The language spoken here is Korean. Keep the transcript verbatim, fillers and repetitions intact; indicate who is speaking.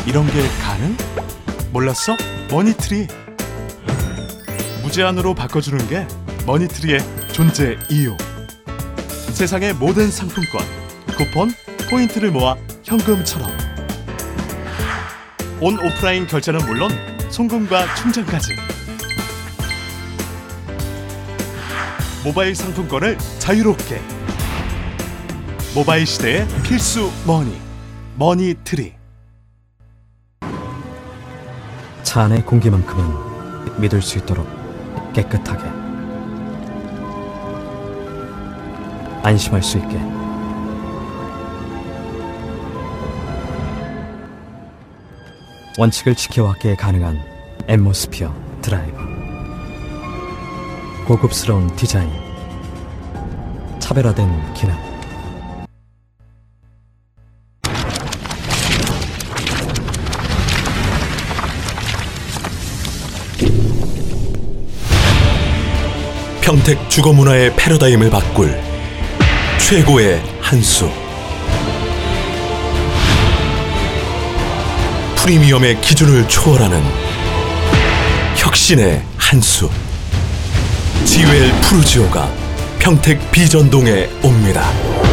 Speaker 1: 이런 게 가능? 몰랐어? 머니트리. 무제한으로 바꿔주는 게 머니트리의 존재 이유. 세상의 모든 상품권, 쿠폰, 포인트를 모아 현금처럼. 온 오프라인 결제는 물론 송금과 충전까지. 모바일 상품권을 자유롭게. 모바일 시대의 필수 머니, 머니트리.
Speaker 2: 차 안의 공기만큼은 믿을 수 있도록 깨끗하게, 안심할 수 있게. 원칙을 지켜왔기에 가능한 앰모스피어 드라이브. 고급스러운 디자인, 차별화된 기능.
Speaker 3: 평택 주거문화의 패러다임을 바꿀 최고의 한 수. 프리미엄의 기준을 초월하는 혁신의 한 수. 지웰 푸르지오가 평택 비전동에 옵니다.